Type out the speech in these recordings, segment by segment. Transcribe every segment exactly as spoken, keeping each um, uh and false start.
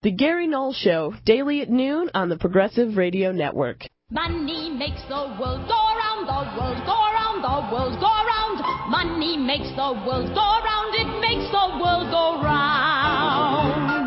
The Gary Knoll Show, daily at noon on the Progressive Radio Network. Money makes the world go round, the world go round, the world go round. Money makes the world go round, it makes the world go round.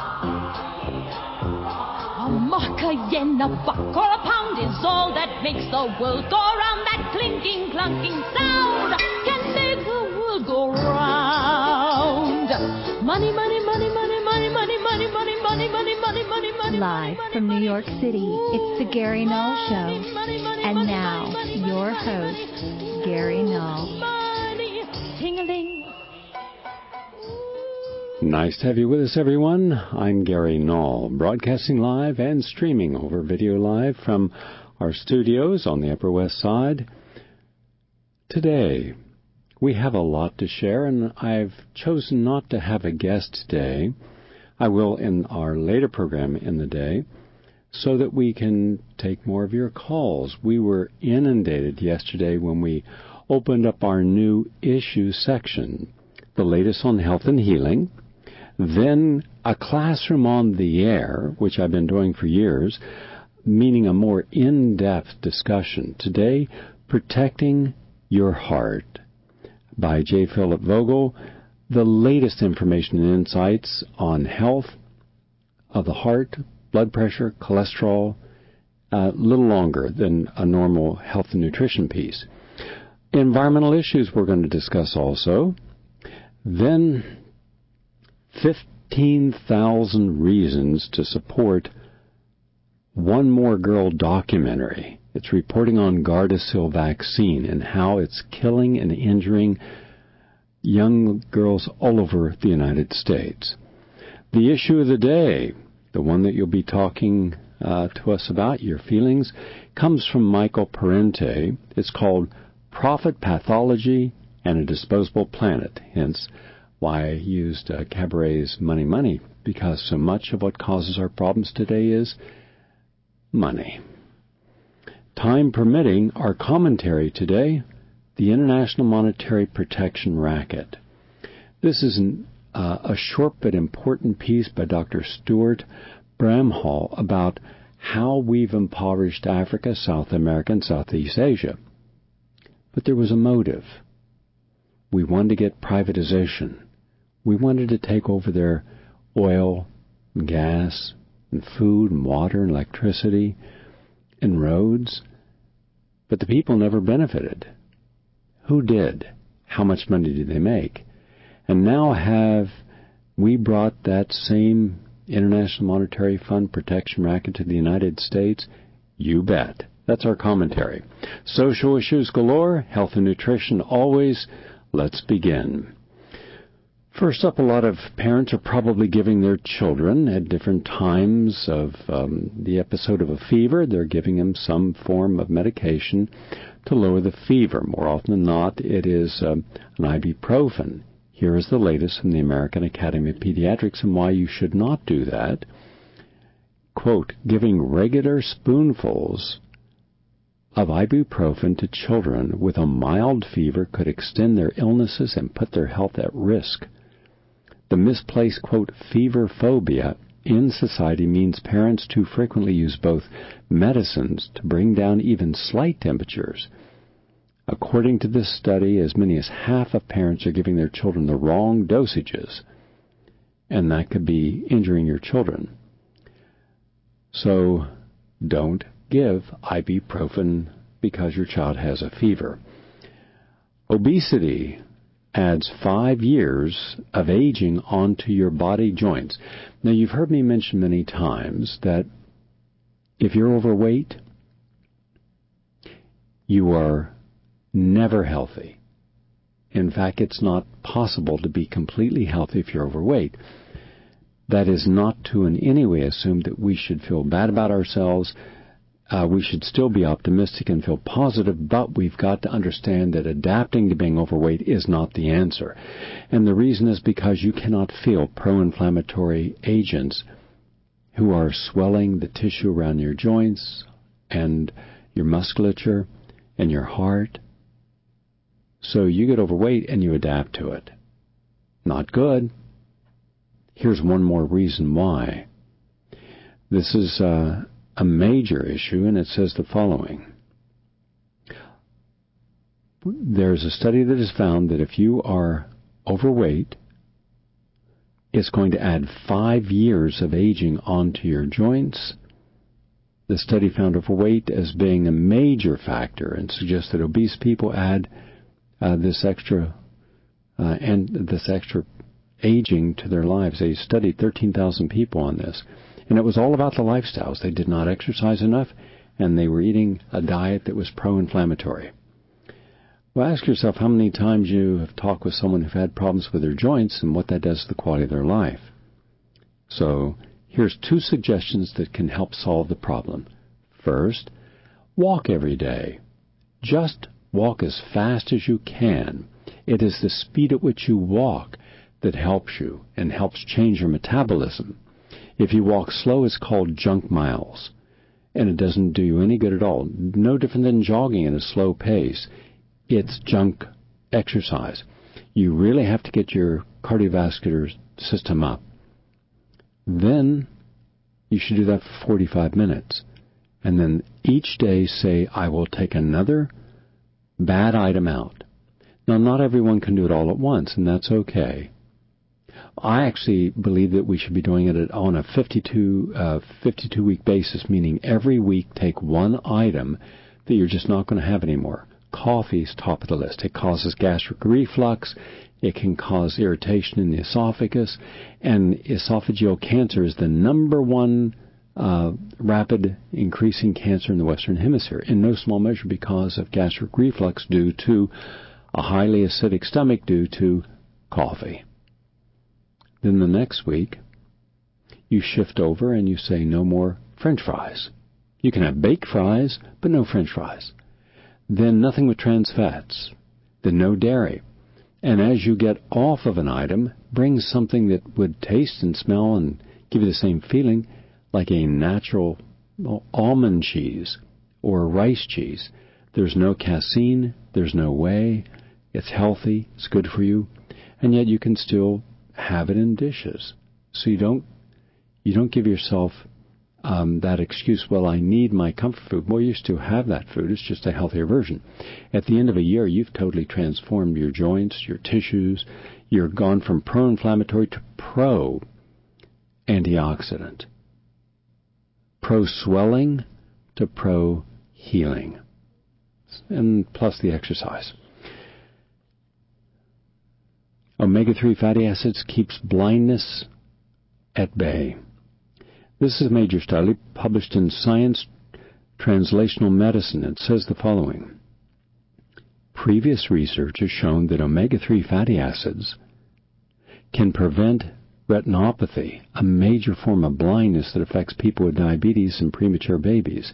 A mark, a yen, a buck, or a pound is all that makes the world go round. That clinking, clunking sound can make the world go round. Money, money, money, money, money, money, money, money, money, money, money, money, money. Live from New York City, it's the Gary Knoll Show. And now, your host, Gary Knoll. Nice to have you with us, everyone. I'm Gary Knoll, broadcasting live and streaming over video live from our studios on the Upper West Side. Today, we have a lot to share, and I've chosen not to have a guest today. I will in our later program in the day, so that we can take more of your calls. We were inundated yesterday when we opened up our new issue section, the latest on health and healing, then a classroom on the air, which I've been doing for years, meaning a more in-depth discussion. Today, Protecting Your Heart by J. Philip Vogel, the latest information and insights on health of the heart, blood pressure, cholesterol, a little longer than a normal health and nutrition piece. Environmental issues we're going to discuss also. Then fifteen thousand reasons to support One More Girl documentary. It's reporting on Gardasil vaccine and how it's killing and injuring young girls all over the United States. The issue of the day, the one that you'll be talking uh, to us about, your feelings, comes from Michael Parente. It's called Profit, Pathology, and a Disposable Planet, hence why I used uh, Cabaret's Money Money, because so much of what causes our problems today is money. Time permitting, our commentary today, the International Monetary Protection Racket. This is an, uh, a short but important piece by Doctor Stuart Bramhall about how we've impoverished Africa, South America, and Southeast Asia. But there was a motive. We wanted to get privatization. We wanted to take over their oil, and gas, and food, and water, and electricity, and roads. But the people never benefited. Who did? How much money did they make? And now have we brought that same International Monetary Fund protection racket to the United States? You bet. That's our commentary. Social issues galore, health and nutrition always. Let's begin. First up, a lot of parents are probably giving their children at different times of um, the episode of a fever, they're giving them some form of medication to lower the fever. More often than not, it is um, an ibuprofen. Here is the latest from the American Academy of Pediatrics and why you should not do that. Quote, giving regular spoonfuls of ibuprofen to children with a mild fever could extend their illnesses and put their health at risk. The misplaced, quote, fever phobia in society means parents too frequently use both medicines to bring down even slight temperatures. According to this study, as many as half of parents are giving their children the wrong dosages, and that could be injuring your children. So don't give ibuprofen because your child has a fever. Obesity adds five years of aging onto your body joints. Now, you've heard me mention many times that if you're overweight, you are never healthy. In fact, it's not possible to be completely healthy if you're overweight. That is not to in any way assume that we should feel bad about ourselves. Uh, we should still be optimistic and feel positive, but we've got to understand that adapting to being overweight is not the answer. And the reason is because you cannot feel pro-inflammatory agents who are swelling the tissue around your joints and your musculature and your heart. So you get overweight and you adapt to it. Not good. Here's one more reason why. This is uh, a major issue, and it says the following. There's a study that has found that if you are overweight, it's going to add five years of aging onto your joints. The study found overweight as being a major factor and suggests that obese people add uh, this extra uh, and this extra aging to their lives. They studied thirteen thousand people on this, and it was all about the lifestyles. They did not exercise enough, and they were eating a diet that was pro-inflammatory. Well, ask yourself how many times you have talked with someone who've had problems with their joints and what that does to the quality of their life. So here's two suggestions that can help solve the problem. First, walk every day. Just walk as fast as you can. It is the speed at which you walk that helps you and helps change your metabolism. If you walk slow, it's called junk miles, and it doesn't do you any good at all. No different than jogging at a slow pace. It's junk exercise. You really have to get your cardiovascular system up. Then you should do that for forty-five minutes. And then each day say, I will take another bad item out. Now, not everyone can do it all at once, and that's okay. I actually believe that we should be doing it on a fifty-two, uh, fifty-two week basis, meaning every week take one item that you're just not going to have anymore. Coffee is top of the list. It causes gastric reflux. It can cause irritation in the esophagus. And esophageal cancer is the number one uh, rapid increasing cancer in the Western Hemisphere, in no small measure because of gastric reflux due to a highly acidic stomach due to coffee. Then the next week, you shift over and you say no more French fries. You can have baked fries, but no French fries. Then nothing with trans fats. Then no dairy. And as you get off of an item, bring something that would taste and smell and give you the same feeling, like a natural well, almond cheese or rice cheese. There's no casein, there's no whey, it's healthy, it's good for you, and yet you can still have it in dishes. So you don't you don't give yourself um, that excuse, well, I need my comfort food. Well, you still have that food. It's just a healthier version. At the end of a year, you've totally transformed your joints, your tissues. You're gone from pro-inflammatory to pro-antioxidant. Pro-swelling to pro-healing. And plus the exercise. omega three fatty acids keeps blindness at bay. This is a major study published in Science Translational Medicine. It says the following. Previous research has shown that omega three fatty acids can prevent retinopathy, a major form of blindness that affects people with diabetes and premature babies.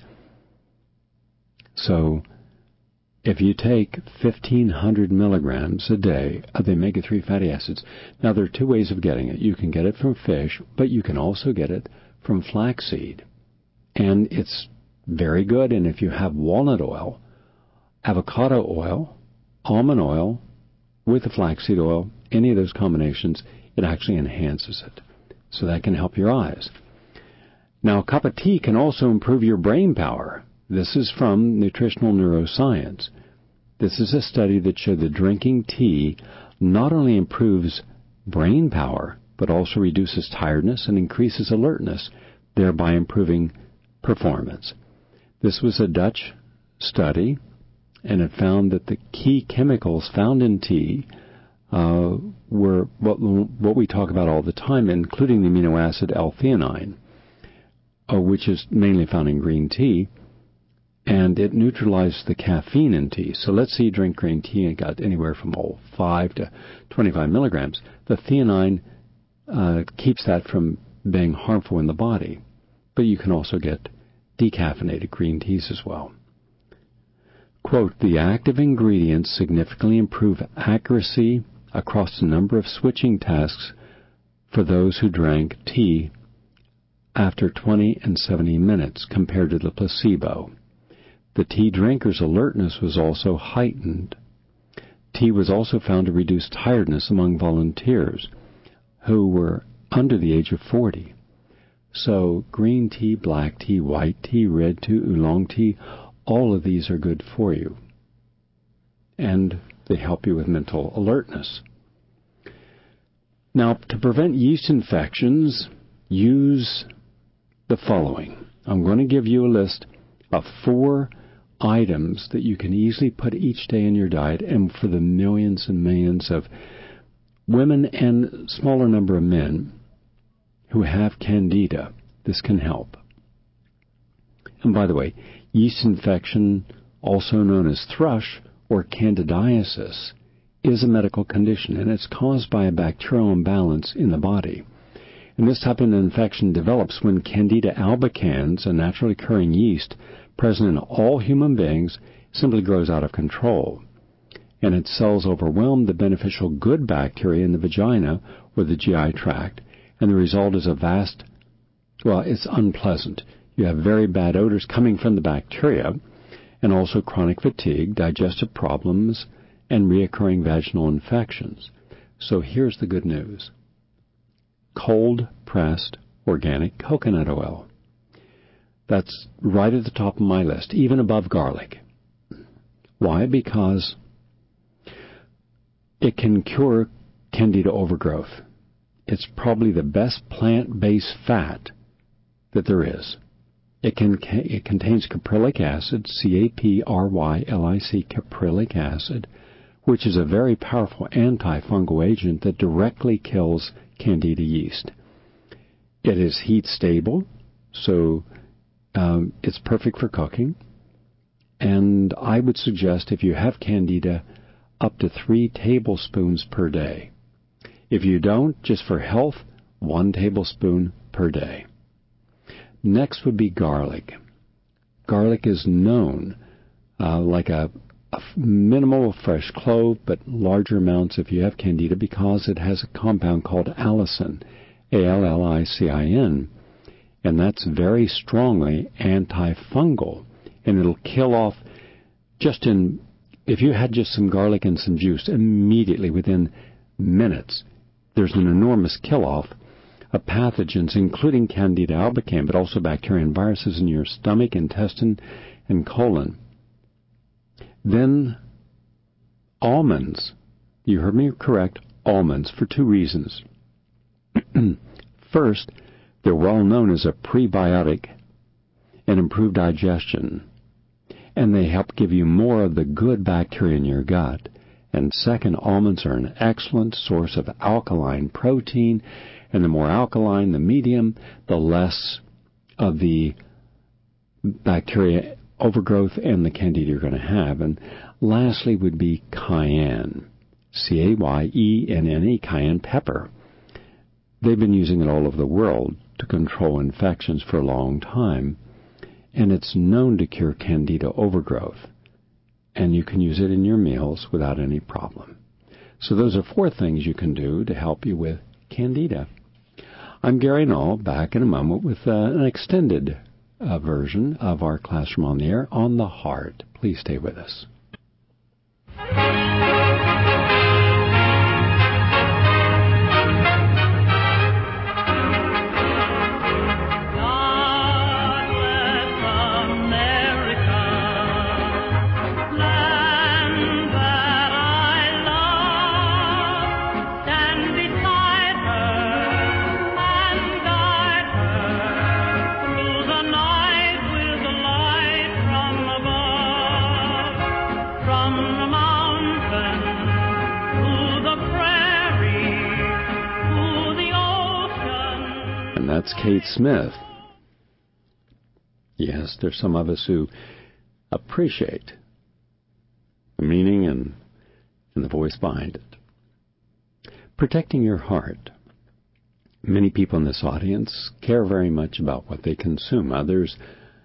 So, if you take fifteen hundred milligrams a day of the omega three fatty acids, now there are two ways of getting it. You can get it from fish, but you can also get it from flaxseed. And it's very good, and if you have walnut oil, avocado oil, almond oil, with the flaxseed oil, any of those combinations, it actually enhances it. So that can help your eyes. Now, a cup of tea can also improve your brain power. This is from Nutritional Neuroscience. This is a study that showed that drinking tea not only improves brain power, but also reduces tiredness and increases alertness, thereby improving performance. This was a Dutch study, and it found that the key chemicals found in tea uh, were what, what we talk about all the time, including the amino acid L-theanine, uh, which is mainly found in green tea, and it neutralized the caffeine in tea. So let's say you drink green tea and got anywhere from oh, five to twenty-five milligrams. The theanine uh, keeps that from being harmful in the body. But you can also get decaffeinated green teas as well. Quote, the active ingredients significantly improve accuracy across the number of switching tasks for those who drank tea after twenty and seventy minutes compared to the placebo. The tea drinkers' alertness was also heightened. Tea was also found to reduce tiredness among volunteers who were under the age of forty. So green tea, black tea, white tea, red tea, oolong tea, all of these are good for you. And they help you with mental alertness. Now, to prevent yeast infections, use the following. I'm going to give you a list of four items that you can easily put each day in your diet, and for the millions and millions of women and smaller number of men who have candida, this can help. And by the way, yeast infection, also known as thrush or candidiasis, is a medical condition, and it's caused by a bacterial imbalance in the body. And this type of infection develops when Candida albicans, a naturally occurring yeast present in all human beings, simply grows out of control. And its cells overwhelm the beneficial good bacteria in the vagina or the G I tract, and the result is a vast, well, it's unpleasant. You have very bad odors coming from the bacteria, and also chronic fatigue, digestive problems, and reoccurring vaginal infections. So here's the good news. Cold-pressed organic coconut oil. That's right at the top of my list, even above garlic. Why? Because it can cure Candida overgrowth. It's probably the best plant-based fat that there is. It, can, it contains caprylic acid, C A P R Y L I C, caprylic acid, which is a very powerful antifungal agent that directly kills Candida yeast. It is heat stable, so um, it's perfect for cooking. And I would suggest if you have Candida, up to three tablespoons per day. If you don't, just for health, one tablespoon per day. Next would be garlic. Garlic is known uh, like a, a minimal fresh clove, but larger amounts if you have Candida, because it has a compound called allicin, A L L I C I N, and that's very strongly antifungal, and it'll kill off just in, if you had just some garlic and some juice, immediately within minutes, there's an enormous kill-off of pathogens, including Candida albicans, but also bacteria and viruses in your stomach, intestine, and colon. Then almonds. You heard me correct, almonds, for two reasons. First, they're well known as a prebiotic and improve digestion, and they help give you more of the good bacteria in your gut. And second, almonds are an excellent source of alkaline protein, and the more alkaline the medium, the less of the bacteria overgrowth and the Candida you're going to have. And lastly would be cayenne, C A Y E N N E, cayenne pepper. They've been using it all over the world to control infections for a long time, and it's known to cure Candida overgrowth. And you can use it in your meals without any problem. So those are four things you can do to help you with Candida. I'm Gary Null, back in a moment with uh, an extended uh, version of our Classroom on the Air on the heart. Please stay with us. That's Kate Smith. Yes, there's some of us who appreciate the meaning and, and the voice behind it. Protecting your heart. Many people in this audience care very much about what they consume. Others,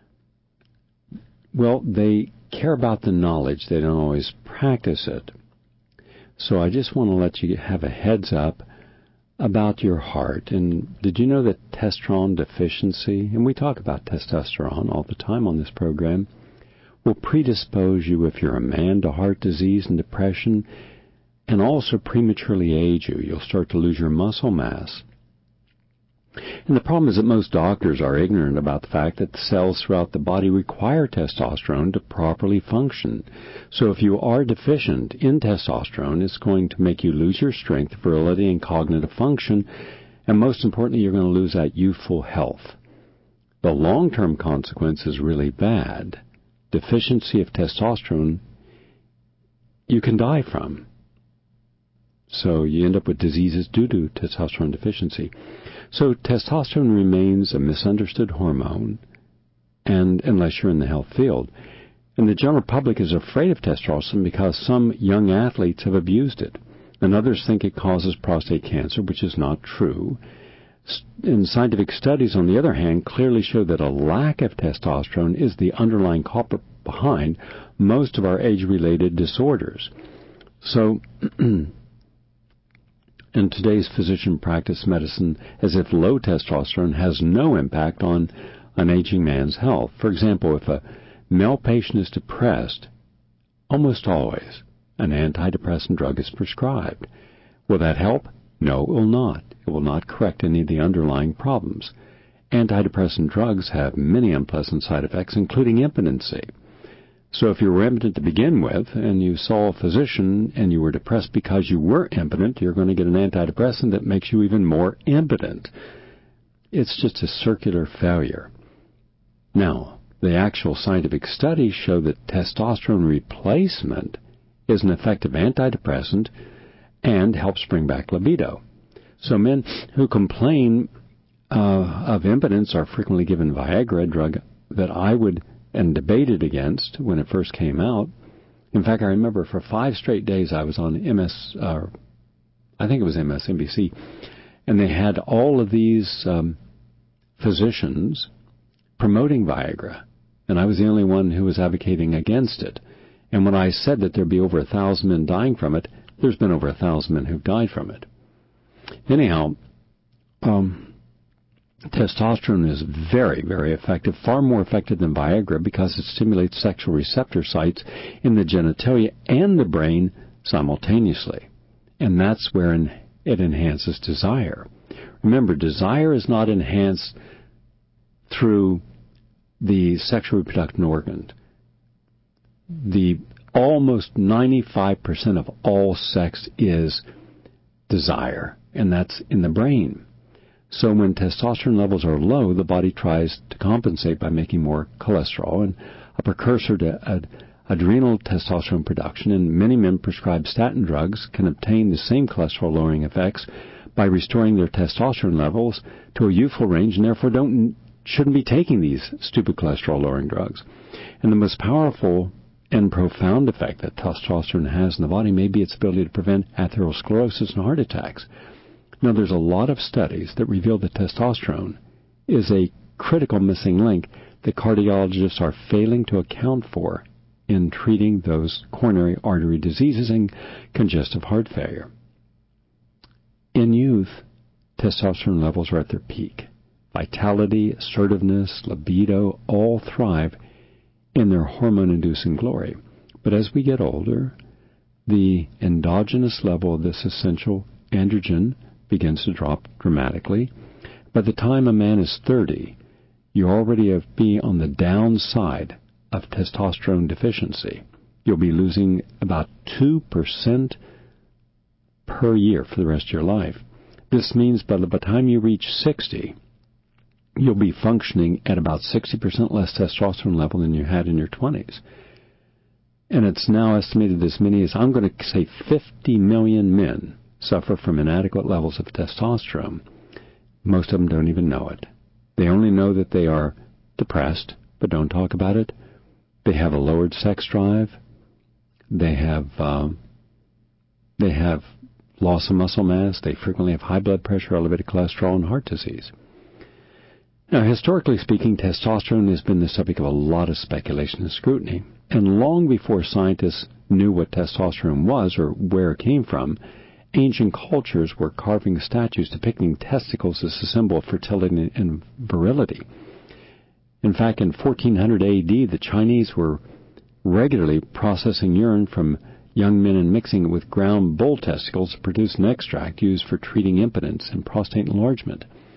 well, they care about the knowledge. They don't always practice it. So I just want to let you have a heads up about your heart. And did you know that testosterone deficiency, and we talk about testosterone all the time on this program, will predispose you, if you're a man, to heart disease and depression, and also prematurely age you. You'll start to lose your muscle mass. And the problem is that most doctors are ignorant about the fact that the cells throughout the body require testosterone to properly function. So if you are deficient in testosterone, it's going to make you lose your strength, virility, and cognitive function, and most importantly, you're going to lose that youthful health. The long-term consequence is really bad. Deficiency of testosterone you can die from. So you end up with diseases due to testosterone deficiency. So testosterone remains a misunderstood hormone, and unless you're in the health field. And the general public is afraid of testosterone because some young athletes have abused it, and others think it causes prostate cancer, which is not true. And scientific studies, on the other hand, clearly show that a lack of testosterone is the underlying culprit behind most of our age-related disorders. So in today's physician practice medicine, as if low testosterone has no impact on an aging man's health. For example, if a male patient is depressed, almost always an antidepressant drug is prescribed. Will that help? No, it will not. It will not correct any of the underlying problems. Antidepressant drugs have many unpleasant side effects, including impotency. So if you were impotent to begin with, and you saw a physician and you were depressed because you were impotent, you're going to get an antidepressant that makes you even more impotent. It's just a circular failure. Now, the actual scientific studies show that testosterone replacement is an effective antidepressant and helps bring back libido. So men who complain uh, of impotence are frequently given Viagra, a drug that I would and debated against when it first came out. In fact, I remember for five straight days I was on M S, uh, I think it was M S N B C, and they had all of these um, physicians promoting Viagra, and I was the only one who was advocating against it. And when I said that there'd be over a thousand men dying from it, there's been over a thousand men who've died from it. Anyhow, um, testosterone is very, very effective, far more effective than Viagra because it stimulates sexual receptor sites in the genitalia and the brain simultaneously. And that's where it enhances desire. Remember, desire is not enhanced through the sexual reproductive organ. The almost ninety-five percent of all sex is desire, and that's in the brain. So when testosterone levels are low, the body tries to compensate by making more cholesterol, and a precursor to ad- adrenal testosterone production, and many men prescribed statin drugs can obtain the same cholesterol-lowering effects by restoring their testosterone levels to a youthful range, and therefore don't shouldn't be taking these stupid cholesterol-lowering drugs. And the most powerful and profound effect that testosterone has in the body may be its ability to prevent atherosclerosis and heart attacks. Now, there's a lot of studies that reveal that testosterone is a critical missing link that cardiologists are failing to account for in treating those coronary artery diseases and congestive heart failure. In youth, testosterone levels are at their peak. Vitality, assertiveness, libido all thrive in their hormone-inducing glory. But as we get older, the endogenous level of this essential androgen begins to drop dramatically. By the time a man is thirty, you already have be on the downside of testosterone deficiency. You'll be losing about two percent per year for the rest of your life. This means by the time you reach sixty, you'll be functioning at about sixty percent less testosterone level than you had in your twenties. And it's now estimated as many as, I'm going to say, fifty million men suffer from inadequate levels of testosterone. Most of them don't even know it. They only know that they are depressed, but don't talk about it. They have a lowered sex drive. They have uh, they have loss of muscle mass. They frequently have high blood pressure, elevated cholesterol, and heart disease. Now, historically speaking, testosterone has been the subject of a lot of speculation and scrutiny. And long before scientists knew what testosterone was or where it came from, ancient cultures were carving statues depicting testicles as a symbol of fertility and virility. In fact, in fourteen hundred A D, the Chinese were regularly processing urine from young men and mixing it with ground bull testicles to produce an extract used for treating impotence and prostate enlargement.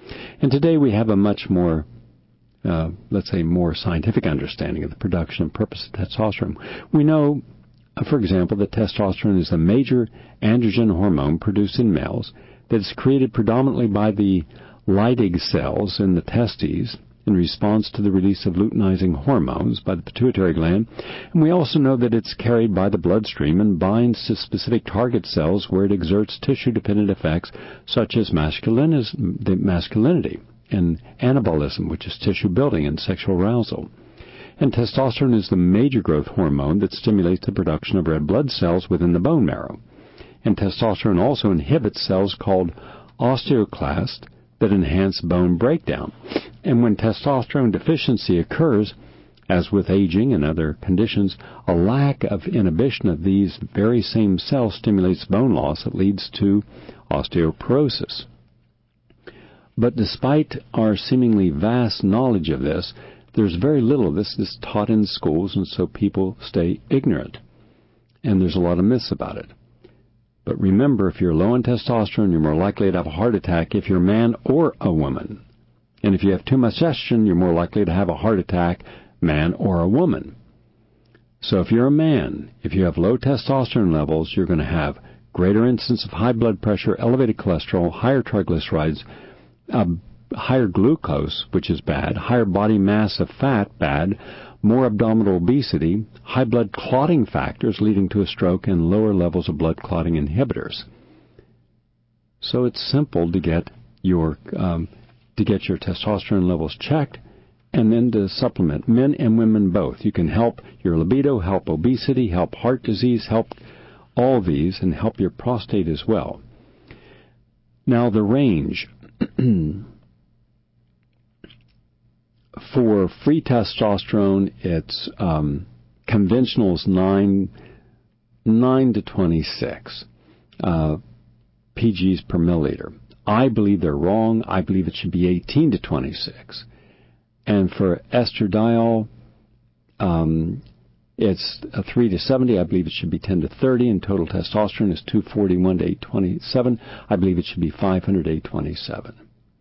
And today we have a much more, uh, let's say, more scientific understanding of the production and purpose of testosterone. We know, uh, for example, that testosterone is the major androgen hormone produced in males that is created predominantly by the Leydig cells in the testes in response to the release of luteinizing hormones by the pituitary gland. And we also know that it's carried by the bloodstream and binds to specific target cells where it exerts tissue-dependent effects such as masculinity and anabolism, which is tissue building and sexual arousal. And testosterone is the major growth hormone that stimulates the production of red blood cells within the bone marrow. And testosterone also inhibits cells called osteoclasts that enhance bone breakdown. And when testosterone deficiency occurs, as with aging and other conditions, a lack of inhibition of these very same cells stimulates bone loss that leads to osteoporosis. But despite our seemingly vast knowledge of this, there's very little of this that's taught in schools, and so people stay ignorant. And there's a lot of myths about it. But remember, if you're low in testosterone, you're more likely to have a heart attack if you're a man or a woman. And if you have too much estrogen, you're more likely to have a heart attack, man or a woman. So if you're a man, if you have low testosterone levels, you're going to have greater incidence of high blood pressure, elevated cholesterol, higher triglycerides, uh, higher glucose, which is bad, higher body mass of fat, bad, more abdominal obesity, high blood clotting factors leading to a stroke, and lower levels of blood clotting inhibitors. So it's simple to get your um, to get your testosterone levels checked, and then to supplement, men and women both. You can help your libido, help obesity, help heart disease, help all these, and help your prostate as well. Now the range. For free testosterone, it's um, conventional is nine, nine to twenty-six uh, P Gs per milliliter. I believe they're wrong. I believe it should be eighteen to twenty-six. And for estradiol, um, it's a three to seventy. I believe it should be ten to thirty. And total testosterone is two forty-one to eight twenty-seven. I believe it should be five hundred to eight twenty-seven.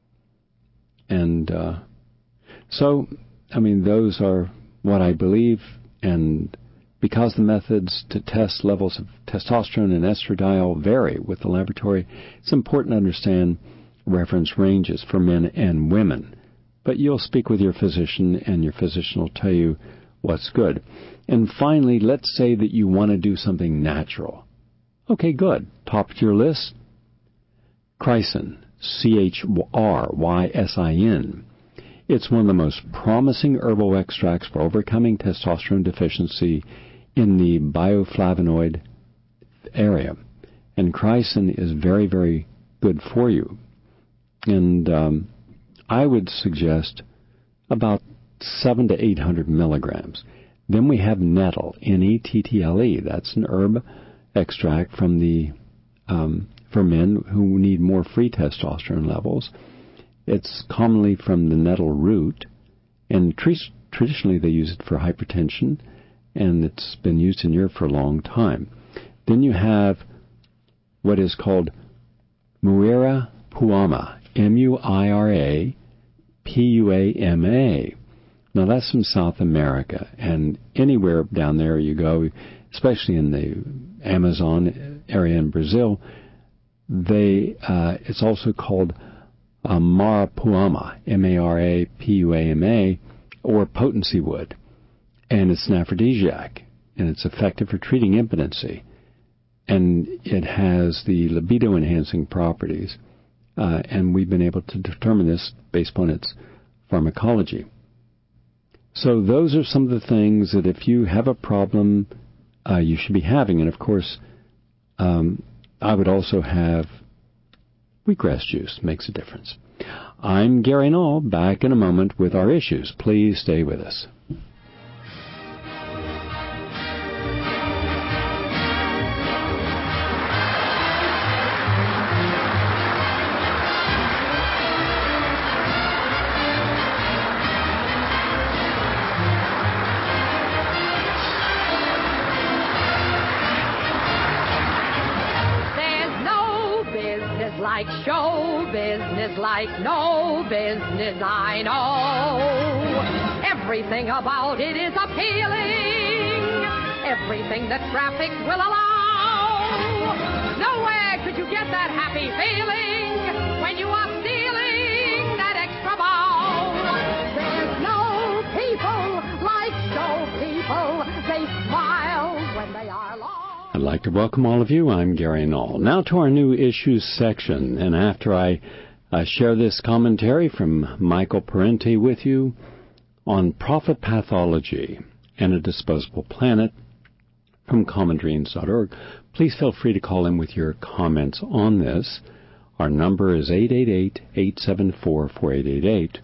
And uh, so, I mean, those are what I believe. And because the methods to test levels of testosterone and estradiol vary with the laboratory, it's important to understand reference ranges for men and women. But you'll speak with your physician, and your physician will tell you what's good. And finally, let's say that you want to do something natural. Okay, good. Top of your list, Chrysin, C H R Y S I N. It's one of the most promising herbal extracts for overcoming testosterone deficiency in the bioflavonoid area. And Chrysin is very, very good for you. And um, I would suggest about seven to eight hundred milligrams. Then we have nettle, N E T T L E. That's an herb extract from the um, for men who need more free testosterone levels. It's commonly from the nettle root, and tr- traditionally they use it for hypertension, and it's been used in Europe for a long time. Then you have what is called Muira puama, M U I R A P U A M A. Now that's from South America, and anywhere down there you go, especially in the Amazon area in Brazil, they uh, it's also called uh, Marapuama, M A R A P U A M A, or potency wood, and it's an aphrodisiac, and it's effective for treating impotency, and it has the libido-enhancing properties, uh, and we've been able to determine this based upon its pharmacology. So those are some of the things that if you have a problem, uh, you should be having. And of course, um, I would also have wheatgrass juice. Makes a difference. I'm Gary Null, back in a moment with our issues. Please stay with us. Like show business. business like no business I know. Everything about it is appealing. Everything that traffic will allow. Nowhere could you get that happy feeling when you are stealing that extra bow. There's no people like show people. They smile when they are lost. I'd like to welcome all of you. I'm Gary Null. Now to our new issues section. And after I uh, share this commentary from Michael Parenti with you on profit pathology and a disposable planet from common dreams dot org, please feel free to call in with your comments on this. Our number is eight eight eight, eight seven four, four eight eight eight.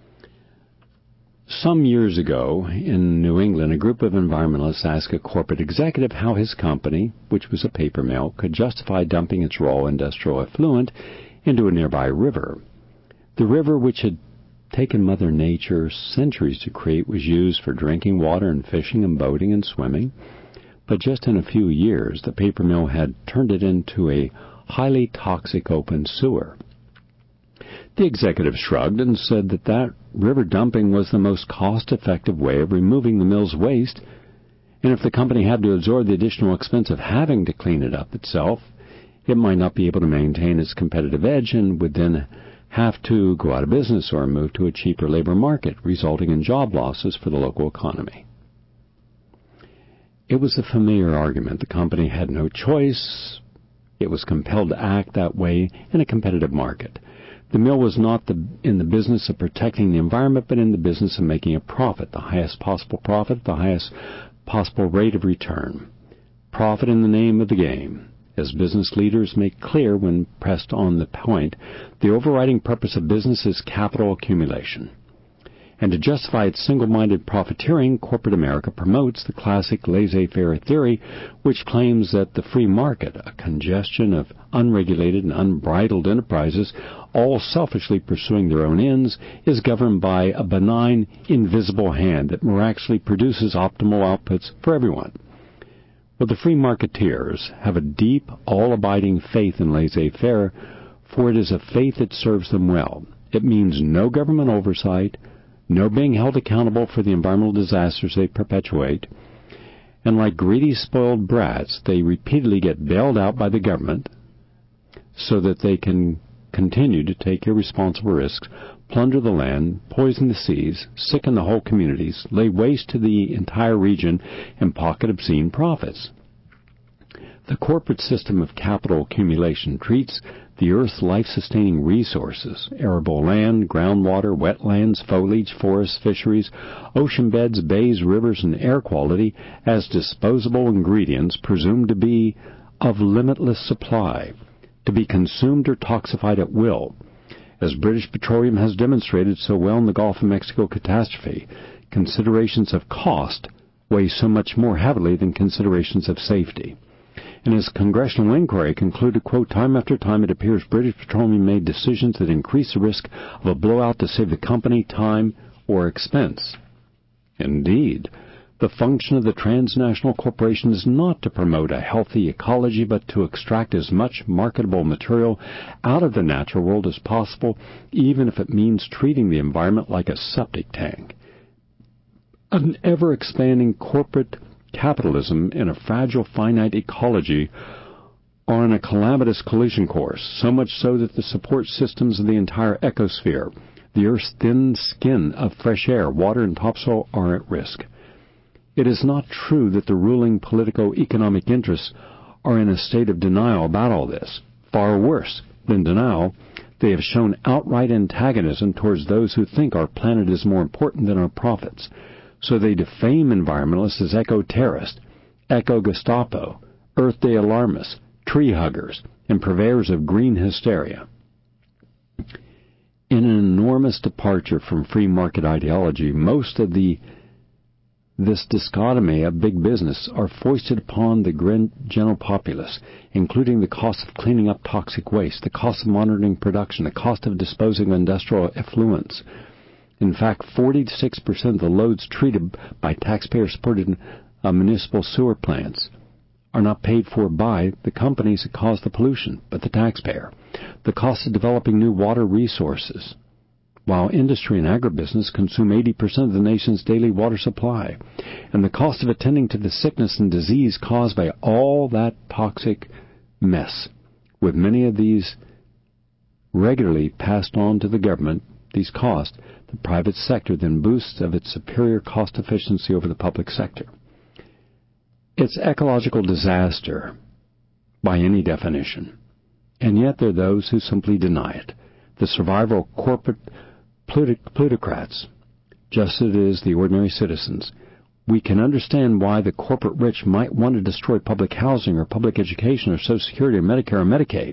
Some years ago in New England, a group of environmentalists asked a corporate executive how his company, which was a paper mill, could justify dumping its raw industrial effluent into a nearby river. The river, which had taken Mother Nature centuries to create, was used for drinking water and fishing and boating and swimming. But just in a few years, the paper mill had turned it into a highly toxic open sewer. The executive shrugged and said that that river dumping was the most cost-effective way of removing the mill's waste, and if the company had to absorb the additional expense of having to clean it up itself, it might not be able to maintain its competitive edge and would then have to go out of business or move to a cheaper labor market, resulting in job losses for the local economy. It was a familiar argument. The company had no choice. It was compelled to act that way in a competitive market. The mill was not the, in the business of protecting the environment, but in the business of making a profit, the highest possible profit, the highest possible rate of return. Profit in the name of the game. As business leaders make clear when pressed on the point, the overriding purpose of business is capital accumulation. And to justify its single-minded profiteering, corporate America promotes the classic laissez-faire theory, which claims that the free market, a congestion of unregulated and unbridled enterprises, all selfishly pursuing their own ends, is governed by a benign, invisible hand that miraculously produces optimal outputs for everyone. Well, the free marketeers have a deep, all-abiding faith in laissez-faire, for it is a faith that serves them well. It means no government oversight, no being held accountable for the environmental disasters they perpetuate, and like greedy, spoiled brats, they repeatedly get bailed out by the government so that they can continue to take irresponsible risks, plunder the land, poison the seas, sicken the whole communities, lay waste to the entire region, and pocket obscene profits. The corporate system of capital accumulation treats the Earth's life-sustaining resources, arable land, groundwater, wetlands, foliage, forests, fisheries, ocean beds, bays, rivers, and air quality as disposable ingredients presumed to be of limitless supply, to be consumed or toxified at will. As British Petroleum has demonstrated so well in the Gulf of Mexico catastrophe, considerations of cost weigh so much more heavily than considerations of safety. And as congressional inquiry concluded, quote, time after time it appears British Petroleum made decisions that increase the risk of a blowout to save the company time or expense. Indeed, the function of the transnational corporation is not to promote a healthy ecology, but to extract as much marketable material out of the natural world as possible, even if it means treating the environment like a septic tank. An ever-expanding corporate capitalism in a fragile, finite ecology are on a calamitous collision course, so much so that the support systems of the entire ecosphere, the Earth's thin skin of fresh air, water, and topsoil, are at risk. It is not true that the ruling politico-economic interests are in a state of denial about all this. Far worse than denial, they have shown outright antagonism towards those who think our planet is more important than our profits. So they defame environmentalists as eco-terrorists, eco-Gestapo, Earth Day alarmists, tree huggers, and purveyors of green hysteria. In an enormous departure from free market ideology, most of the this dichotomy of big business are foisted upon the general populace, including the cost of cleaning up toxic waste, the cost of monitoring production, the cost of disposing of industrial effluents. In fact, forty-six percent of the loads treated by taxpayer-supported uh, municipal sewer plants are not paid for by the companies that cause the pollution, but the taxpayer. the cost of developing new water resources, while industry and agribusiness consume eighty percent of the nation's daily water supply, and the cost of attending to the sickness and disease caused by all that toxic mess, with many of these regularly passed on to the government, these costs, the private sector then boosts of its superior cost efficiency over the public sector. It's ecological disaster by any definition, and yet there are those who simply deny it. The survival of corporate plutocrats, just as it is the ordinary citizens. We can understand why the corporate rich might want to destroy public housing or public education or Social Security or Medicare or Medicaid.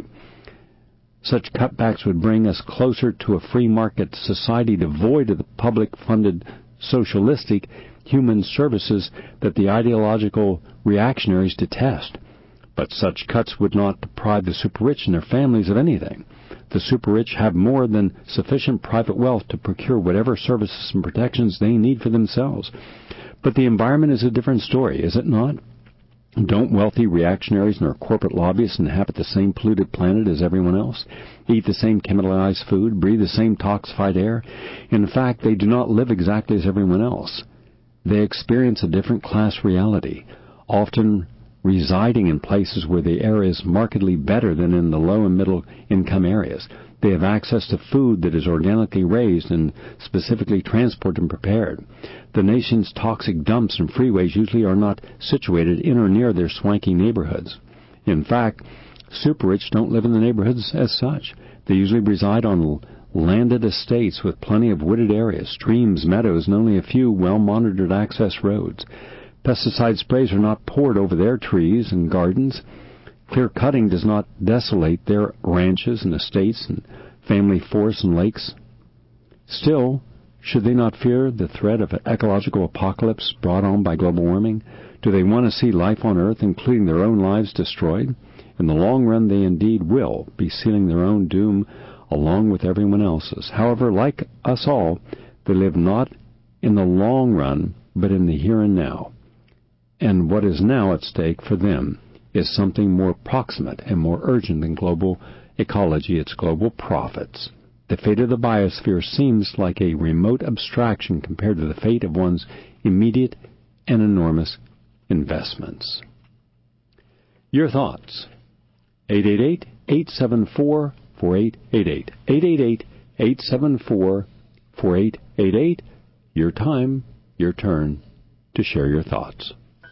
Such cutbacks would bring us closer to a free market society devoid of the public-funded socialistic human services that the ideological reactionaries detest. But such cuts would not deprive the super-rich and their families of anything. The super-rich have more than sufficient private wealth to procure whatever services and protections they need for themselves. But the environment is a different story, is it not? Don't wealthy reactionaries and their corporate lobbyists inhabit the same polluted planet as everyone else, eat the same chemicalized food, breathe the same toxified air? In fact, they do not live exactly as everyone else. They experience a different class reality, often residing in places where the air is markedly better than in the low and middle income areas. They have access to food that is organically raised and specifically transported and prepared. The nation's toxic dumps and freeways usually are not situated in or near their swanky neighborhoods. In fact, super-rich don't live in the neighborhoods as such. They usually reside on landed estates with plenty of wooded areas, streams, meadows, and only a few well-monitored access roads. Pesticide sprays are not poured over their trees and gardens. Clear cutting does not desolate their ranches and estates and family forests and lakes. Still, should they not fear the threat of an ecological apocalypse brought on by global warming? Do they want to see life on Earth, including their own lives, destroyed? In the long run, they indeed will be sealing their own doom along with everyone else's. However, like us all, they live not in the long run, but in the here and now. And what is now at stake for them is something more proximate and more urgent than global ecology. It's global profits. The fate of the biosphere seems like a remote abstraction compared to the fate of one's immediate and enormous investments. Your thoughts? eight eight eight, eight seven four, four eight eight eight. eight eight eight, eight seven four, four eight eight eight. Your time, your turn to share your thoughts.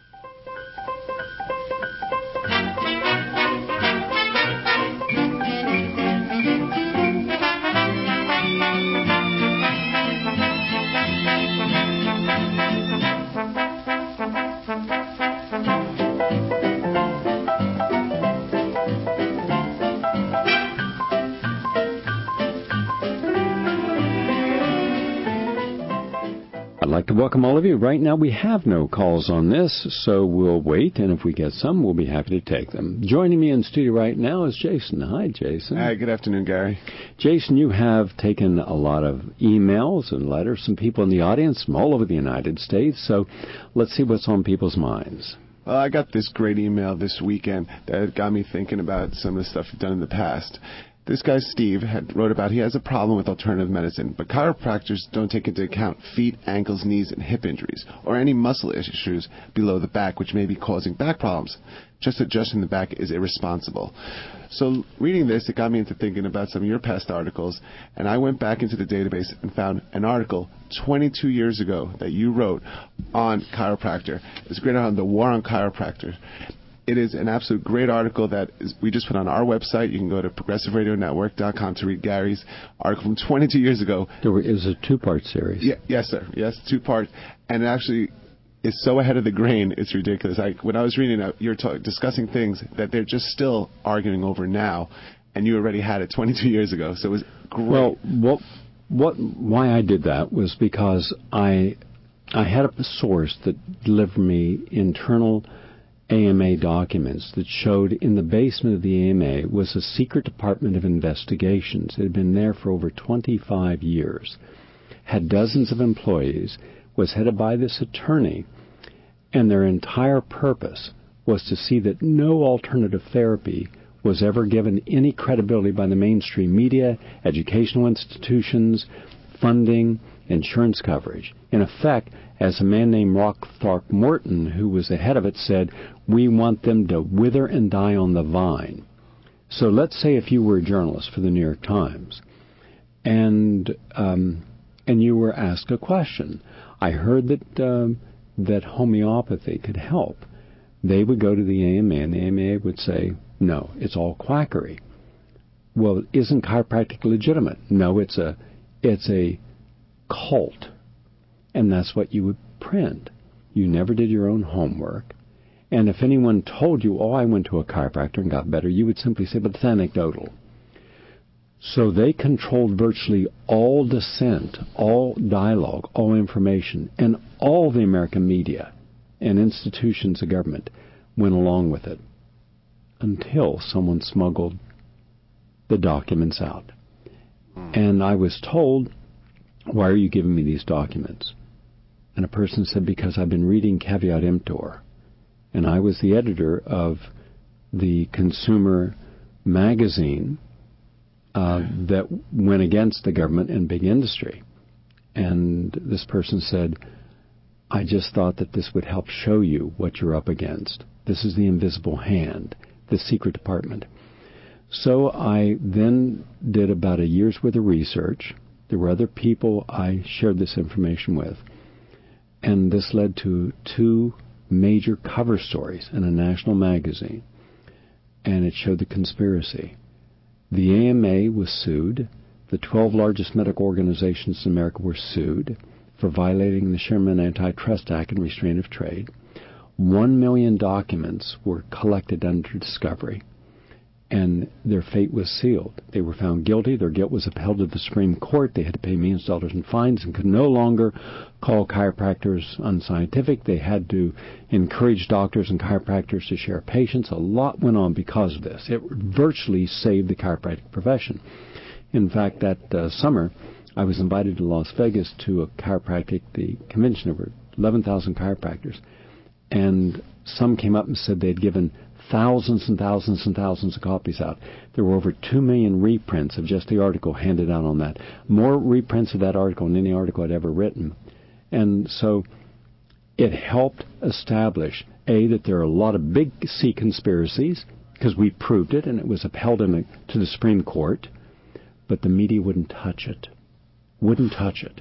I'd like to welcome all of you. Right now we have no calls on this, so we'll wait, and if we get some, we'll be happy to take them. Joining me in studio right now is Jason. Hi, Jason. Hi, good afternoon, Gary. Jason, you have taken a lot of emails and letters from people in the audience from all over the United States, so let's see what's on people's minds. Well, I got this great email this weekend that got me thinking about some of the stuff you've done in the past. This guy, Steve, had wrote about he has a problem with alternative medicine, but chiropractors don't take into account feet, ankles, knees, and hip injuries, or any muscle issues below the back, which may be causing back problems. Just adjusting the back is irresponsible. So reading this, it got me into thinking about some of your past articles, and I went back into the database and found an article twenty-two years ago that you wrote on chiropractor. It's great on the war on chiropractor. It is an absolute great article that is, we just put on our website. You can go to progressive radio network dot com to read Gary's article from twenty-two years ago. There were, it was a two-part series. Yeah, yes, sir. Yes, two-part. And it actually is so ahead of the grain, it's ridiculous. Like, when I was reading it, you were talk, discussing things that they're just still arguing over now, and you already had it twenty-two years ago. So it was great. Well, what, what, why I did that was because I, I had a source that delivered me internal A M A documents that showed in the basement of the A M A was a secret department of investigations. It had been there for over twenty-five years, had dozens of employees, was headed by this attorney, and their entire purpose was to see that no alternative therapy was ever given any credibility by the mainstream media, educational institutions, funding, insurance coverage. In effect, as a man named Rock Throckmorton, who was the head of it, said, we want them to wither and die on the vine. So let's say if you were a journalist for the New York Times, and um, and you were asked a question. I heard that um, that homeopathy could help. They would go to the A M A, and the A M A would say, no, it's all quackery. Well, isn't chiropractic legitimate? No, it's a it's a cult. And that's what you would print. You never did your own homework. And if anyone told you, oh, I went to a chiropractor and got better, you would simply say, but it's anecdotal. So they controlled virtually all dissent, all dialogue, all information, and all the American media and institutions of government went along with it until someone smuggled the documents out. And I was told, why are you giving me these documents? And a person said, because I've been reading Caveat Emptor. And I was the editor of the consumer magazine uh, that went against the government and big industry. And this person said, I just thought that this would help show you what you're up against. This is the invisible hand, the secret department. So I then did about a year's worth of research. There were other people I shared this information with. And this led to two major cover stories in a national magazine. And it showed the conspiracy. The A M A was sued. The twelve largest medical organizations in America were sued for violating the Sherman Antitrust Act and restraint of trade. One million documents were collected under discovery, and their fate was sealed. They were found guilty. Their guilt was upheld to the Supreme Court. They had to pay millions of dollars in fines and could no longer call chiropractors unscientific. They had to encourage doctors and chiropractors to share patients. A lot went on because of this. It virtually saved the chiropractic profession. In fact, that uh, summer, I was invited to Las Vegas to a chiropractic the convention. There were eleven thousand chiropractors. And some came up and said they'd given thousands and thousands and thousands of copies out. There were over two million reprints of just the article handed out on that. More reprints of that article than any article I'd ever written. And so it helped establish, A, that there are a lot of big C conspiracies, because we proved it, and it was upheld in the, to the Supreme Court, but the media wouldn't touch it. Wouldn't touch it.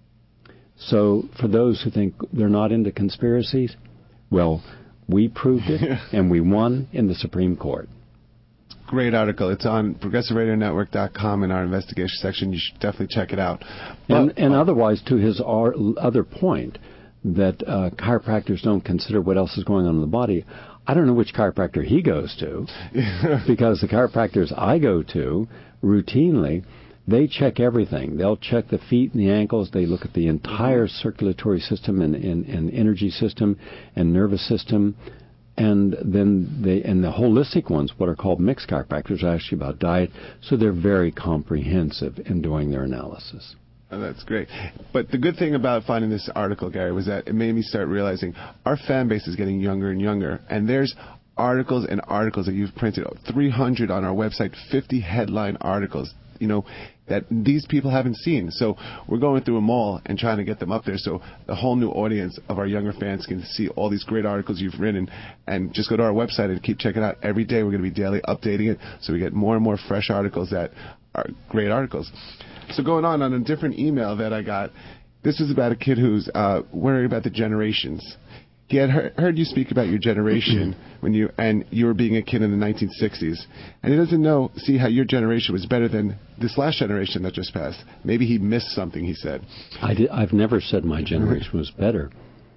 So for those who think they're not into conspiracies, well, we proved it, and we won in the Supreme Court. Great article. It's on progressive radio network dot com in our investigation section. You should definitely check it out. And, and otherwise, to his other point, that uh, chiropractors don't consider what else is going on in the body, I don't know which chiropractor he goes to, because the chiropractors I go to routinely, they check everything. They'll check the feet and the ankles. They look at the entire circulatory system and, and, and energy system and nervous system. And then they, and the holistic ones, what are called mixed chiropractors, are actually about diet. So they're very comprehensive in doing their analysis. Oh, that's great. But the good thing about finding this article, Gary, was that it made me start realizing our fan base is getting younger and younger. And there's articles and articles that you've printed, three hundred on our website, fifty headline articles, you know, that these people haven't seen. So we're going through them all and trying to get them up there so the whole new audience of our younger fans can see all these great articles you've written. And just go to our website and keep checking it out. Every day we're going to be daily updating it so we get more and more fresh articles that are great articles. So going on, on a different email that I got, this was about a kid who's uh, worried about the generations. He had heard, heard you speak about your generation when you and you were being a kid in the nineteen sixties, and he doesn't know, see how your generation was better than this last generation that just passed. Maybe he missed something, he said. I did, I've never said my generation was better.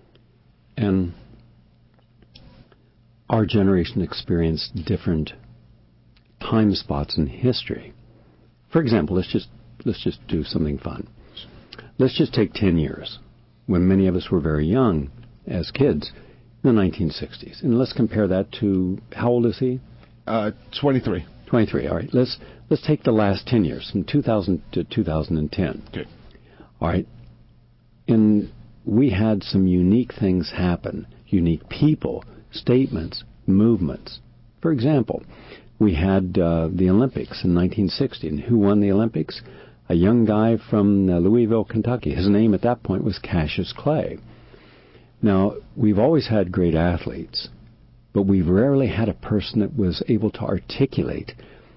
And our generation experienced different time spots in history. For example, let's just let's just do something fun. Let's just take ten years, when many of us were very young as kids, in the nineteen sixties. And let's compare that to, how old is he? Uh, twenty-three. twenty-three, all right. Let's let's take the last ten years, from two thousand to two thousand ten. Okay. All right. And we had some unique things happen, unique people, statements, movements. For example, we had uh, the Olympics in nineteen sixty. And who won the Olympics? A young guy from uh, Louisville, Kentucky. His name at that point was Cassius Clay. Now, we've always had great athletes, but we've rarely had a person that was able to articulate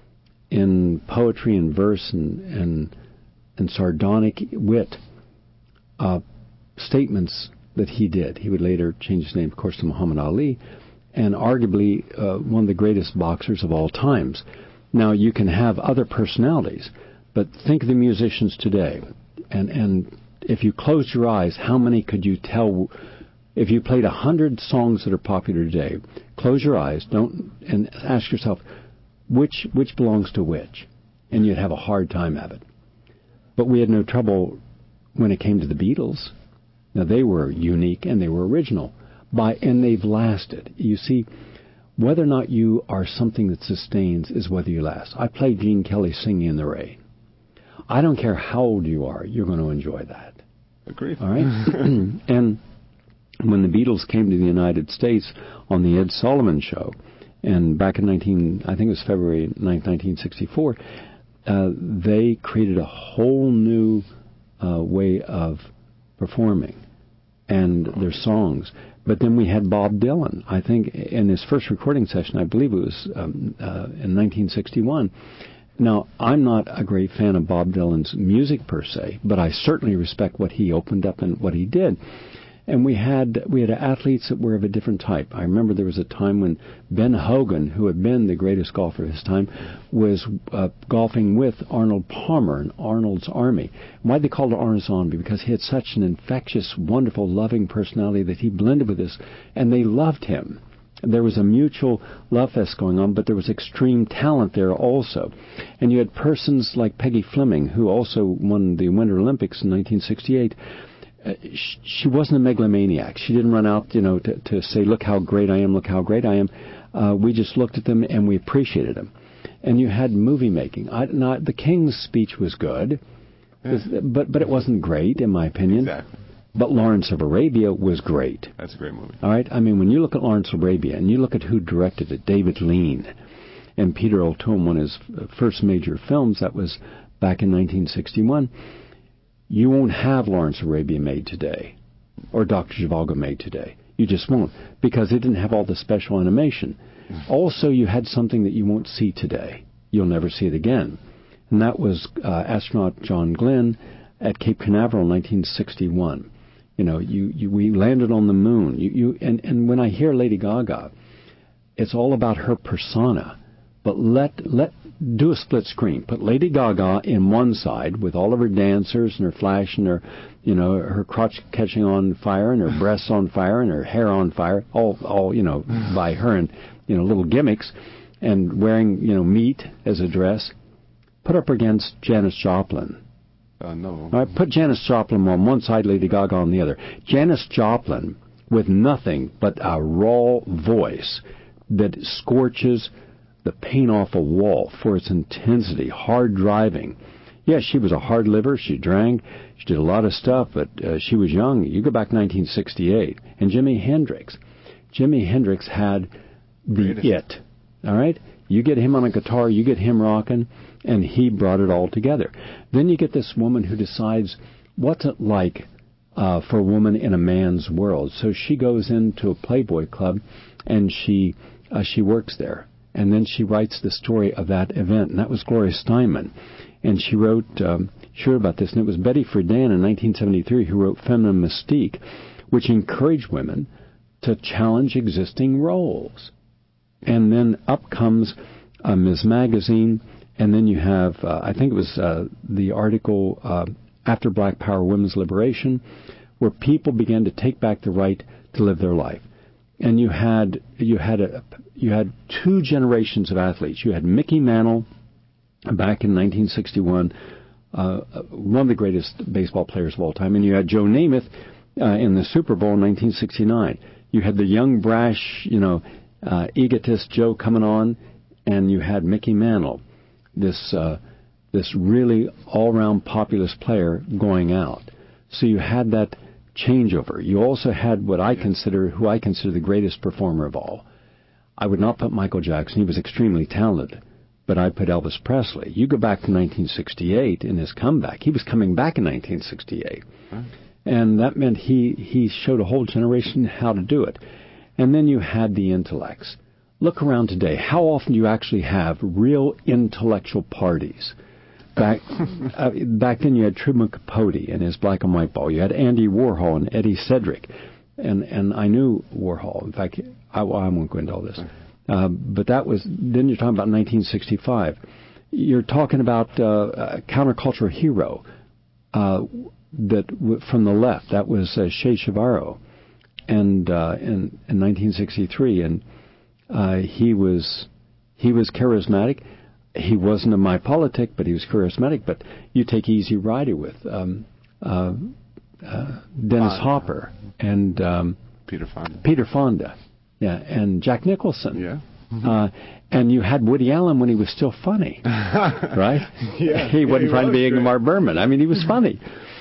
in poetry and verse and and, and sardonic wit uh, statements that he did. He would later change his name, of course, to Muhammad Ali, and arguably uh, one of the greatest boxers of all times. Now, you can have other personalities, but think of the musicians today. And, and if you closed your eyes, how many could you tell? If you played a hundred songs that are popular today, close your eyes, don't, and ask yourself, which which belongs to which? And you'd have a hard time of it. But we had no trouble when it came to the Beatles. Now, they were unique and they were original, by and they've lasted. You see, whether or not you are something that sustains is whether you last. I played Gene Kelly Singing in the Rain. I don't care how old you are, you're going to enjoy that. Agreed. All right? And when the Beatles came to the United States on the Ed Sullivan Show, and back in nineteen, I think it was February ninth, nineteen sixty-four, uh, they created a whole new uh, way of performing and their songs. But then we had Bob Dylan. I think in his first recording session, I believe it was um, uh, in nineteen sixty-one. Now, I'm not a great fan of Bob Dylan's music per se, but I certainly respect what he opened up and what he did. And we had we had athletes that were of a different type. I remember there was a time when Ben Hogan, who had been the greatest golfer of his time, was uh, golfing with Arnold Palmer in Arnold's Army. Why they called it Arnold's Army? Because he had such an infectious, wonderful, loving personality that he blended with this, and they loved him. There was a mutual love fest going on, but there was extreme talent there also. And you had persons like Peggy Fleming, who also won the Winter Olympics in nineteen sixty-eight. Uh, sh- she wasn't a megalomaniac. She didn't run out, you know, to, to say, look how great I am, look how great I am. Uh, we just looked at them and we appreciated them. And you had movie making. I, not, the King's speech was good, yeah. but but it wasn't great, in my opinion. Exactly. But Lawrence of Arabia was great. That's a great movie. All right? I mean, when you look at Lawrence of Arabia and you look at who directed it, David Lean, and Peter O'Toole, one of his first major films, that was back in nineteen sixty-one, you won't have Lawrence of Arabia made today or Doctor Zhivago made today. You just won't, because it didn't have all the special animation. Also, you had something that you won't see today. You'll never see it again. And that was uh, astronaut John Glenn at Cape Canaveral in nineteen sixty-one. You know, you, you we landed on the moon. You, you and, and when I hear Lady Gaga, it's all about her persona. But let let do a split screen. Put Lady Gaga in one side with all of her dancers and her flash and her, you know, her crotch catching on fire and her breasts on fire and her hair on fire, all all you know by her and you know little gimmicks, and wearing you know meat as a dress. Put up against Janis Joplin. Uh, no. All right, put Janis Joplin on one side, Lady Gaga on the other. Janis Joplin with nothing but a raw voice that scorches the paint off a wall for its intensity, hard driving. Yes, she was a hard liver. She drank. She did a lot of stuff, but uh, she was young. You go back to nineteen sixty-eight. And Jimi Hendrix. Jimi Hendrix had the Greatest. it. All right? You get him on a guitar, you get him rocking, and he brought it all together. Then you get this woman who decides what's it like uh, for a woman in a man's world. So she goes into a Playboy club, and she uh, she works there. And then she writes the story of that event, and that was Gloria Steinman. And she wrote, um, she wrote about this, and it was Betty Friedan in nineteen seventy-three who wrote Feminine Mystique, which encouraged women to challenge existing roles. And then up comes uh, Miz Magazine, and then you have, uh, I think it was uh, the article uh, After Black Power, Women's Liberation, where people began to take back the right to live their life. And you had you had a you had two generations of athletes. You had Mickey Mantle back in nineteen sixty-one, uh, one of the greatest baseball players of all time, and you had Joe Namath uh, in the Super Bowl in nineteen sixty-nine. You had the young, brash, you know, uh, egotist Joe coming on, and you had Mickey Mantle, this uh, this really all-round populist player going out. So you had that changeover. You also had what I consider, who I consider the greatest performer of all. I would not put Michael Jackson. He was extremely talented. But I'd put Elvis Presley. You go back to nineteen sixty-eight in his comeback. He was coming back in nineteen sixty-eight. Huh? And that meant he, he showed a whole generation how to do it. And then you had the intellects. Look around today. How often do you actually have real intellectual parties? Back uh, back then you had Truman Capote and his black and white ball. You had Andy Warhol and Eddie Cedric. And and I knew Warhol. In fact, I, well, I won't go into all this. Uh, but that was, then you're talking about nineteen sixty-five. You're talking about uh, a countercultural hero uh, that w- from the left. That was uh, Che Guevara, and uh, in, in nineteen sixty-three, and uh, he was he was charismatic. He wasn't a my politic, but he was charismatic. But you take Easy Rider with um, uh, uh, Dennis Fonda. Hopper and um, Peter Fonda. Peter Fonda. Yeah, and Jack Nicholson. Yeah. Mm-hmm. Uh, and you had Woody Allen when he was still funny, right? Yeah, he wasn't yeah, he trying was to be Ingmar Bergman. I mean, he was funny.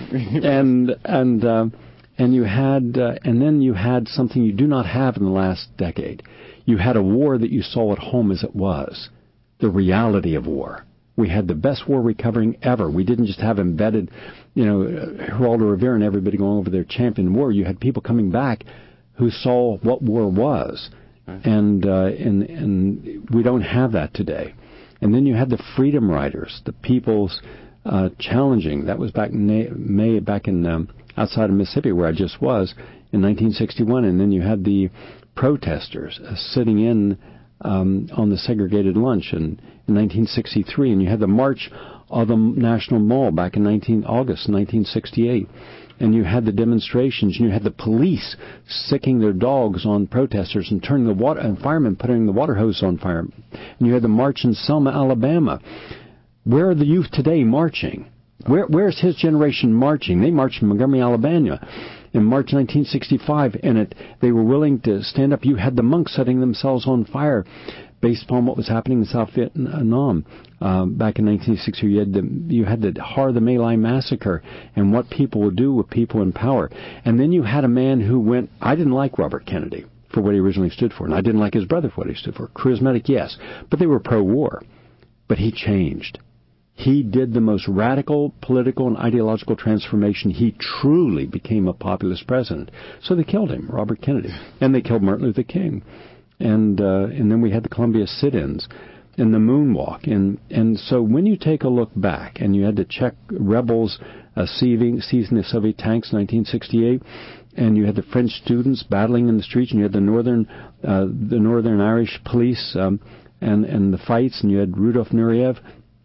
and and um, and you had uh, and then you had something you do not have in the last decade. You had a war that you saw at home as it was, the reality of war. We had the best war recovering ever. We didn't just have embedded, you know, Geraldo Rivera and everybody going over their champion war. You had people coming back who saw what war was, and uh, and and we don't have that today. And then you had the freedom riders, the people's uh, challenging. That was back in May, back in um, outside of Mississippi, where I just was in nineteen sixty-one. And then you had the protesters uh, sitting in um, on the segregated lunch in, in nineteen sixty-three, and you had the March of the National Mall back in nineteen August nineteen sixty-eight. And you had the demonstrations, and you had the police sicking their dogs on protesters and turning the water, and firemen putting the water hose on fire. And you had the march in Selma, Alabama. Where are the youth today marching? Where, where's his generation marching? They marched in Montgomery, Alabama in March nineteen sixty-five, and it, they were willing to stand up. You had the monks setting themselves on fire based upon what was happening in South Vietnam uh, back in nineteen sixty. You had the you had the Har the My Lai massacre and what people would do with people in power. And then you had a man who went, I didn't like Robert Kennedy for what he originally stood for, and I didn't like his brother for what he stood for. Charismatic, yes, but they were pro-war. But he changed. He did the most radical political and ideological transformation. He truly became a populist president. So they killed him, Robert Kennedy, and they killed Martin Luther King. And uh, and then we had the Columbia sit-ins and the moonwalk. And, and so when you take a look back, and you had to check rebels uh, seizing, seizing the Soviet tanks in nineteen sixty-eight, and you had the French students battling in the streets, and you had the Northern uh, the Northern Irish police um, and, and the fights, and you had Rudolf Nureyev.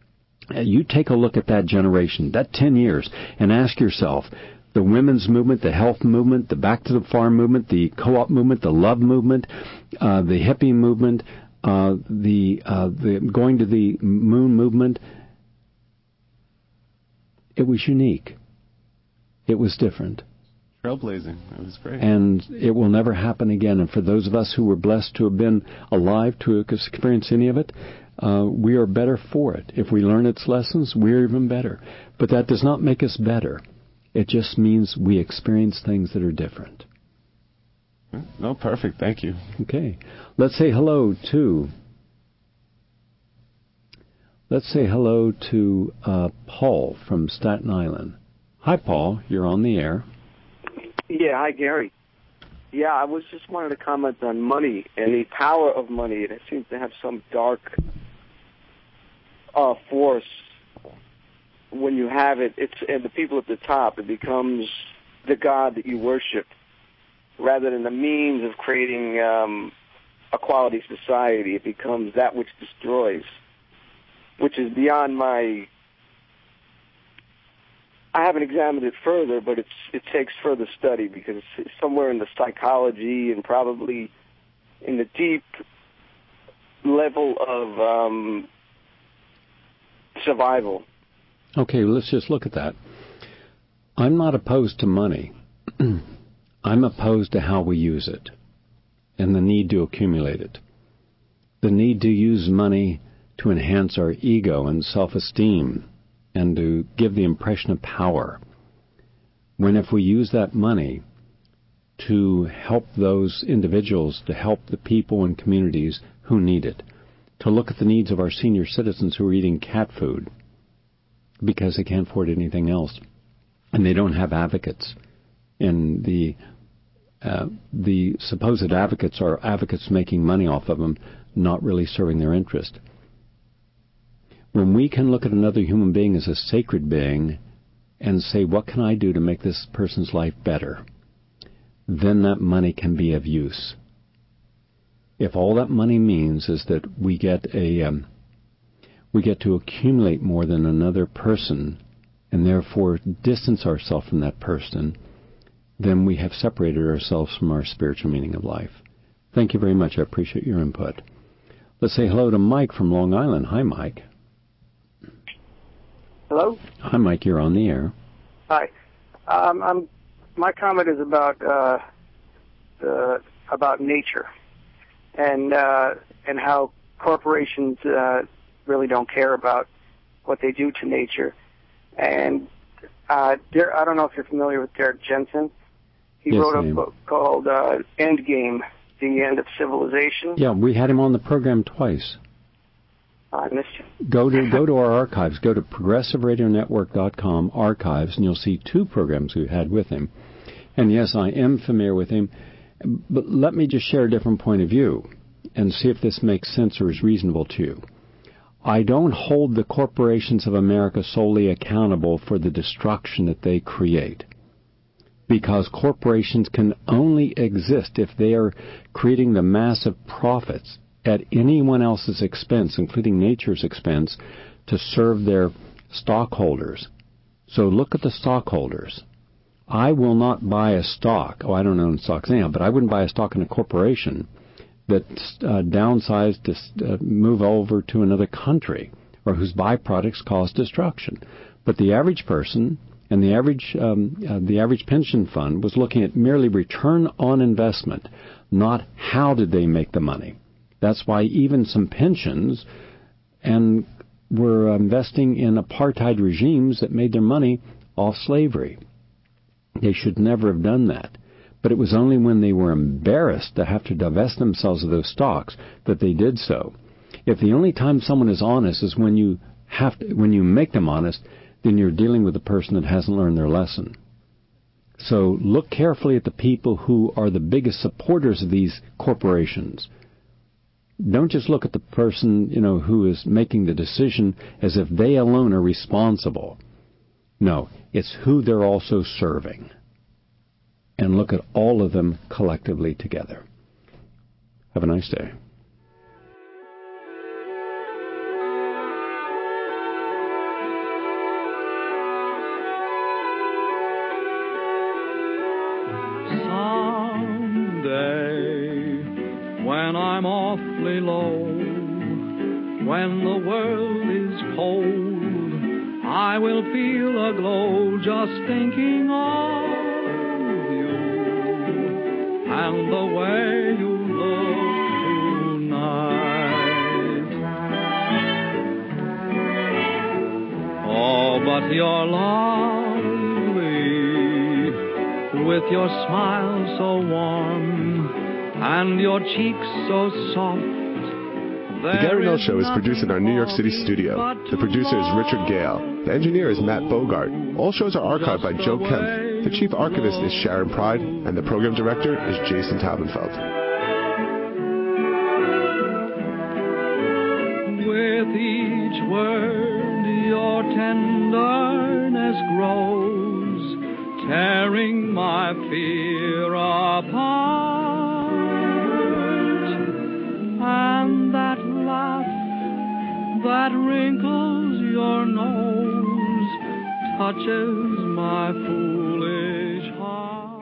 Uh, you take a look at that generation, that ten years, and ask yourself, the women's movement, the health movement, the back to the farm movement, the co-op movement, the love movement, uh, the hippie movement, uh, the uh, the going to the moon movement. It was unique. It was different. Trailblazing. It was great. And it will never happen again. And for those of us who were blessed to have been alive to experience any of it, uh, we are better for it. If we learn its lessons, we're even better. But that does not make us better. It just means we experience things that are different. No, perfect. Thank you. Okay. Let's say hello to... Let's say hello to uh, Paul from Staten Island. Hi, Paul. You're on the air. Yeah, hi, Gary. Yeah, I was just wanted to comment on money and the power of money. It seems to have some dark uh, force. When you have it, it's and the people at the top, it becomes the God that you worship, rather than the means of creating um, a quality society. It becomes that which destroys, which is beyond my... I haven't examined it further, but it's, it takes further study, because it's somewhere in the psychology and probably in the deep level of um, survival. Okay, let's just look at that. I'm not opposed to money. I'm opposed to how we use it and the need to accumulate it. The need to use money to enhance our ego and self-esteem and to give the impression of power. When if we use that money to help those individuals, to help the people and communities who need it, to look at the needs of our senior citizens who are eating cat food because they can't afford anything else, and they don't have advocates. And the uh, the supposed advocates are advocates making money off of them, not really serving their interest. When we can look at another human being as a sacred being and say, what can I do to make this person's life better, then that money can be of use. If all that money means is that we get a um, we get to accumulate more than another person and therefore distance ourselves from that person, then we have separated ourselves from our spiritual meaning of life. Thank you very much. I appreciate your input. Let's say hello to Mike from Long Island. Hi, Mike. Hello? Hi, Mike. You're on the air. Hi. Um, I'm, my comment is about uh, the, about nature and uh, and how corporations uh, really don't care about what they do to nature. And uh, Der- I don't know if you're familiar with Derek Jensen. He yes, wrote I a am. book called uh, Endgame, The End of Civilization. Yeah, we had him on the program twice. I missed you. Go to go to our archives. Go to progressive radio network dot com archives, and you'll see two programs we had with him. And yes, I am familiar with him. But let me just share a different point of view and see if this makes sense or is reasonable to you. I don't hold the corporations of America solely accountable for the destruction that they create, because corporations can only exist if they are creating the massive profits at anyone else's expense, including nature's expense, to serve their stockholders. So look at the stockholders. I will not buy a stock. Oh, I don't own stocks anyhow, but I wouldn't buy a stock in a corporation that uh, downsized to uh, move over to another country or whose byproducts cause destruction. But the average person and the average um, uh, the average pension fund was looking at merely return on investment, not how did they make the money. That's why even some pensions and were investing in apartheid regimes that made their money off slavery. They should never have done that. But it was only when they were embarrassed to have to divest themselves of those stocks that they did so. If the only time someone is honest is when you have to, when you make them honest, then you're dealing with a person that hasn't learned their lesson. So look carefully at the people who are the biggest supporters of these corporations. Don't just look at the person, you know, who is making the decision as if they alone are responsible. No, it's who they're also serving. And look at all of them collectively together. Have a nice day. Someday, when I'm awfully low, when the world is cold, I will feel a glow just thinking of and the way you look tonight. Oh, but you're lovely, with your smile so warm and your cheeks so soft. The Gary Null Show is produced in our New York City studio. The producer is Richard Gale. The engineer is Matt Bogart. All shows are archived by Joe Kemp. The chief archivist is Sharon Pride, and the program director is Jason Taubenfeld. With each word, your tenderness grows, tearing my fear apart. And that laugh that wrinkles your nose touches my foolish heart.